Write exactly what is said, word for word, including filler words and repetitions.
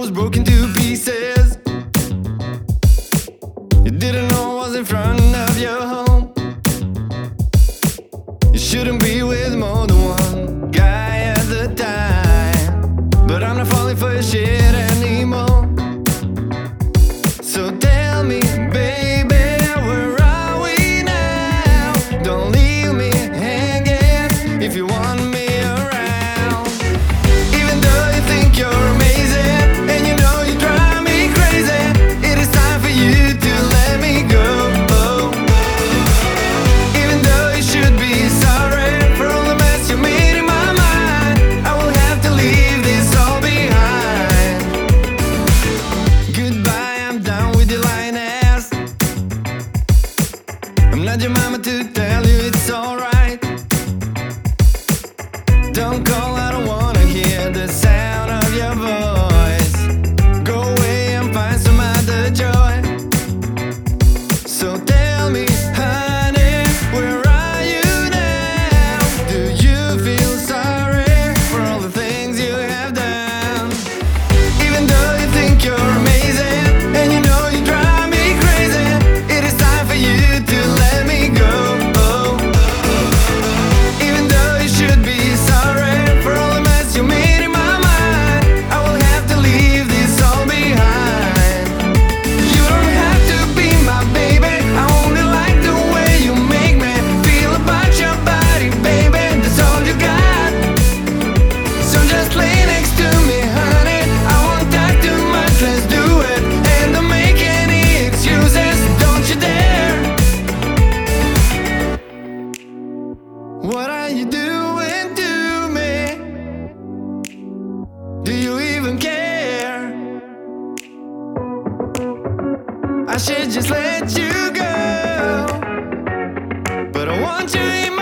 was broken to pieces. You didn't know I was in front of your home. You shouldn't be with more than one guy at the time. But I'm not falling for your shit anymore. So tell me, baby, where are we now? Don't leave me hanging if you want me around. Even though you think you're amazing and you know you drive me crazy, it is time for you to let me go. Even though you should be sorry for all the mess you made in my mind, I will have to leave this all behind. Goodbye, I'm done with your lying ass. I'm not your mama to tell you it's alright. Don't call, I don't wanna hear the sound of your voice. Go away and find some other joy. So tell me, honey, where are you now? Do you feel sorry for all the things you have done? Even though you think you're amazing and you know you drive me crazy, it is time for you to let me go. Even though you should be sorry for all the mess you made in my mind, I will have to leave this all behind. You don't have to be my baby, I only like the way you make me feel about your body, baby. That's all you got. So just lay next to me, honey. I won't talk too much, let's do it. And don't make any excuses, don't you dare. What are you doing to me? Do you even care? I should just let you go, but I want you in